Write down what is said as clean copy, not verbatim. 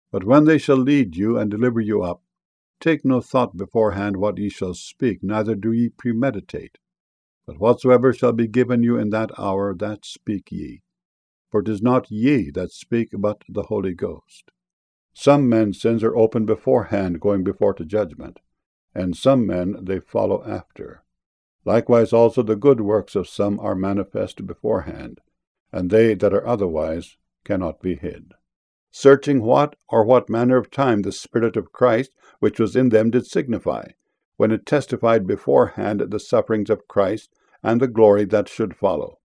But when they shall lead you and deliver you up, take no thought beforehand what ye shall speak, neither do ye premeditate. But whatsoever shall be given you in that hour, that speak ye. For it is not ye that speak, but the Holy Ghost. Some men's sins are open beforehand, going before to judgment, and some men they follow after. Likewise also the good works of some are manifest beforehand, and they that are otherwise cannot be hid. Searching what manner of time the Spirit of Christ which was in them did signify, when it testified beforehand the sufferings of Christ and the glory that should follow.